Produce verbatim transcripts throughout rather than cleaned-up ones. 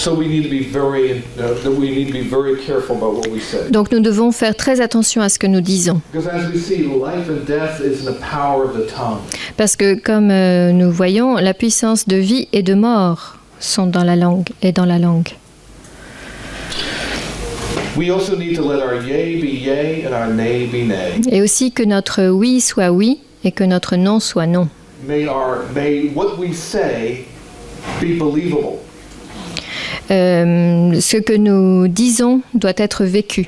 Donc nous devons faire très attention à ce que nous disons. Parce que comme euh, nous voyons, la puissance de vie et de mort sont dans la langue et dans la langue. Et aussi que notre oui soit oui et que notre non soit non. May our, may what we say be believable. Euh, ce que nous disons doit être vécu.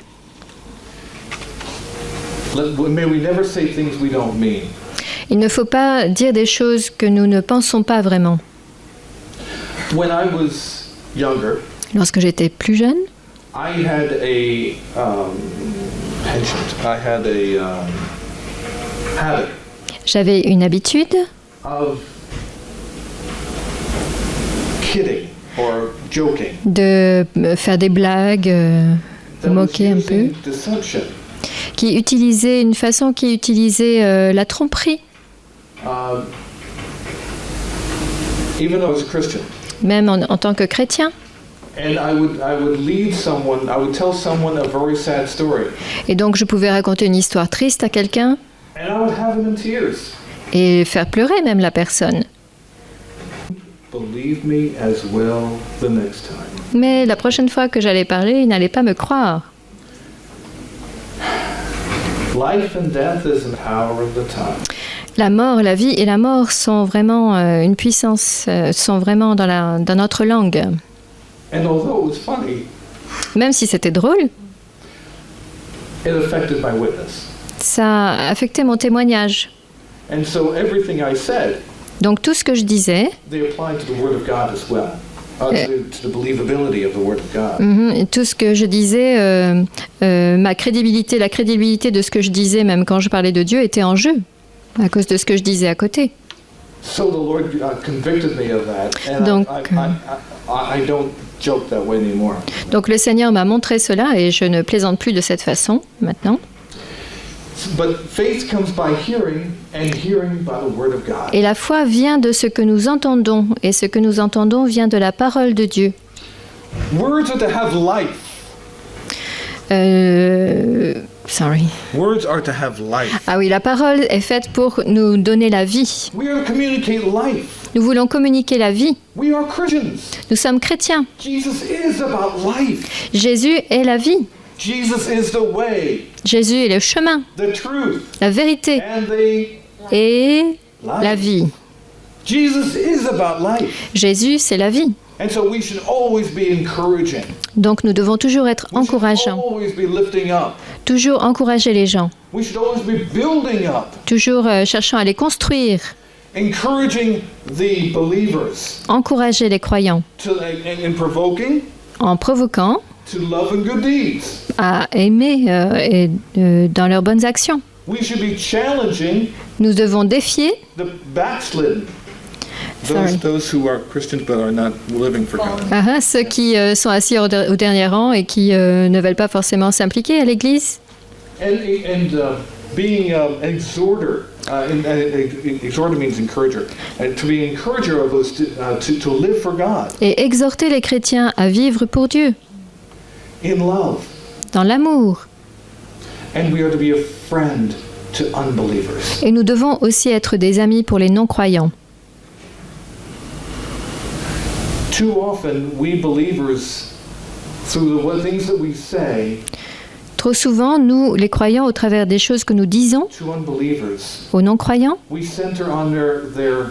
May we never say things we don't mean. Il ne faut pas dire des choses que nous ne pensons pas vraiment. When I was younger, lorsque j'étais plus jeune, I had a um, penchant. I had a um, habit. J'avais une habitude of kidding or joking. De faire des blagues, euh, moquer un peu, deception. Qui utilisait une façon qui utilisait euh, la tromperie. Um, even though I was a Christian. Même en, en tant que chrétien. And I would, I would lead someone, I would tell someone a very sad story. Et donc je pouvais raconter une histoire triste à quelqu'un. And I would have them in tears. Et faire pleurer même la personne. Believe me as well the next time. Mais la prochaine fois que j'allais parler, il n'allait pas me croire. Life and death is the power of the tongue. La mort, la vie et la mort sont vraiment euh, une puissance, euh, sont vraiment dans, la, dans notre langue. And although it was funny, même si c'était drôle, it affected my witness. Ça a affecté mon témoignage. And so everything I said, donc tout ce que je disais, they applied to the word of God as well. Uh, to, to the believability of the word of God. Mm-hmm. Tout ce que je disais, euh, euh, ma crédibilité, la crédibilité de ce que je disais, même quand je parlais de Dieu, était en jeu à cause de ce que je disais à côté. So the Lord uh, convicted me of that, and donc, I, I, I, I don't joke that way anymore. Donc le Seigneur m'a montré cela et je ne plaisante plus de cette façon maintenant. But faith comes by hearing, and hearing by the word of God. Et la foi vient de ce que nous entendons, et ce que nous entendons vient de la parole de Dieu. Words are to have life. Euh, sorry. Words are to have life. Ah oui, la parole est faite pour nous donner la vie. We are to communicate life. Nous voulons communiquer la vie. We are Christians. Nous sommes chrétiens. Jesus is about life. Jésus est la vie. Jesus is the way, Jésus est le chemin, the truth, la vérité and the et life. La vie. Jesus is about life. Jésus, c'est la vie. And so we should always be encouraging. Donc nous devons toujours être we encourageants, always be lifting up. toujours encourager les gens, we should always be building up. toujours euh, cherchant à les construire, encouraging the believers. Encourager les croyants, To, in, in provoking, en provoquant, to love and good deeds. À aimer euh, et, euh, dans leurs bonnes actions. We should be challenging Nous devons défier the backslidden. Those, those who are Christians but are not living for God. Ah, ceux qui euh, sont assis au, au dernier rang et qui euh, ne veulent pas forcément s'impliquer à l'Église. And, and uh, being uh, an exhorter. Uh, and, uh, exhorter means encourager. And to be an encourager of those to, uh, to, to live for God. Et exhorter les chrétiens à vivre pour Dieu. In love. Dans l'amour. And we are to be a friend to unbelievers. Et nous devons aussi être des amis pour les non-croyants. Too often, we believers, through the things that we say, trop souvent, nous, les croyants, au travers des choses que nous disons to unbelievers, aux non-croyants, we center on their, their,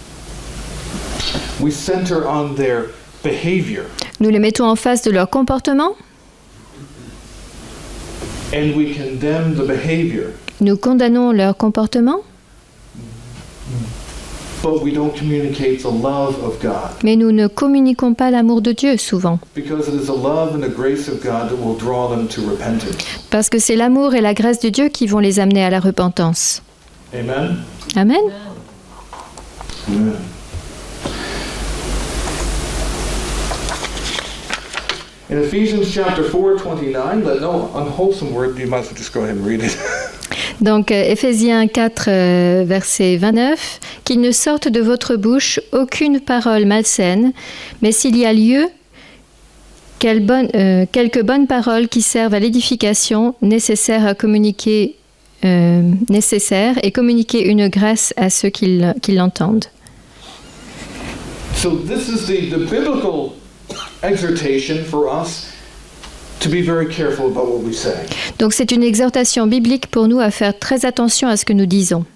we center on their behavior. Nous les mettons en face de leur comportement. And we condemn the behavior. Nous condamnons leur comportement. But we don't communicate the love of God. Mais nous ne communiquons pas l'amour de Dieu souvent. Because it is the love and the grace of God that will draw them to repentance. Parce que c'est l'amour et la grâce de Dieu qui vont les amener à la repentance. Amen. Amen. Amen. In Ephesians chapter four, twenty-nine, let no unwholesome word, you might as well just go ahead and read it. Donc, Éphésiens quatre, euh, verset vingt-neuf, « Qu'il ne sorte de votre bouche aucune parole malsaine, mais s'il y a lieu, Quelle bonne, euh, quelques bonnes paroles qui servent à l'édification, nécessaires à communiquer, euh, nécessaires et communiquer une grâce à ceux qui, l- qui l'entendent. So this is the, the biblical exhortation for us to be very careful about what we say. Donc c'est une exhortation biblique pour nous à faire très attention à ce que nous disons.